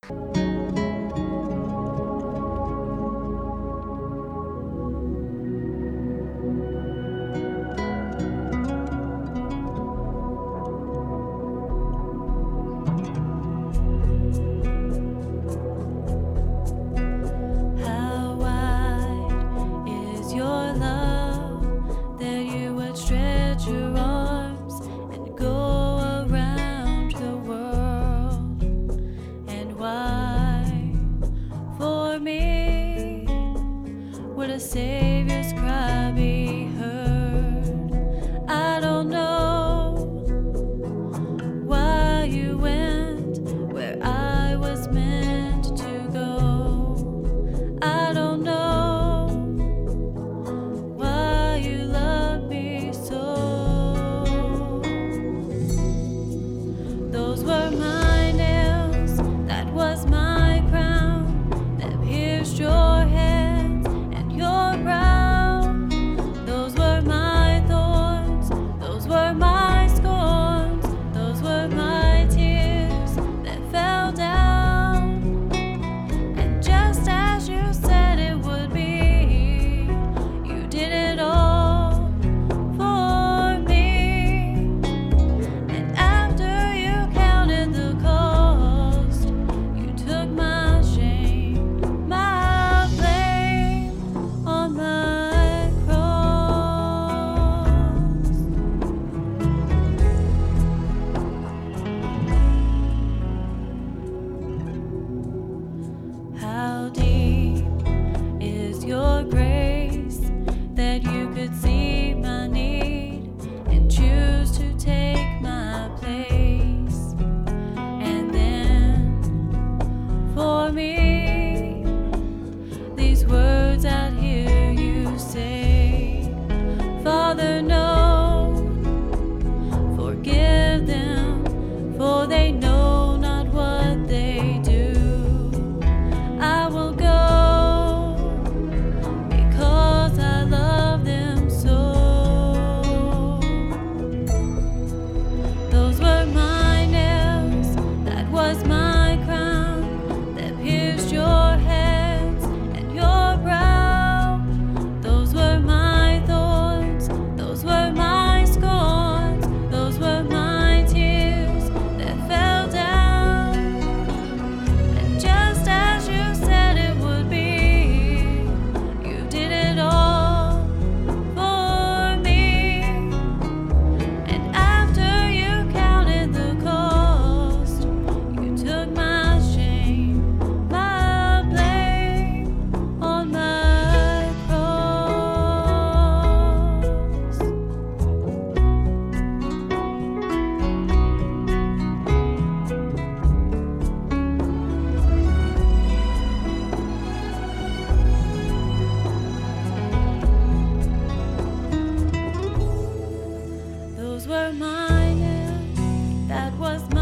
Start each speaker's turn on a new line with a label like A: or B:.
A: How wide is your love that you would stretch your arms and go around the world? And why, for me, would a Savior's cry be heard? I don't know why you went where I was meant to go. I don't know why you love me so. Those were my nails, that was my crown, that pierced your hands and your brow. Those were my thorns, those were my scorns, those were my tears that fell down. And just as you said it would be, you did it all for me. And after you counted the cost, you took my shame, my blame on my cross. How deep is your grace that you could see my need and choose to take my place? And then for me, these words out here you say, Father, no, forgive them, for they know not what they do. I will go because I love them so. Those were my nails, that was my crown, that pierced your hands and your brow. Those were my thorns, those were my scorns, those were my tears that fell down. And just as you said it would be, you did it all for me. And after you counted the cost, you took my shame, my blame on my cross. Those were my nails, that was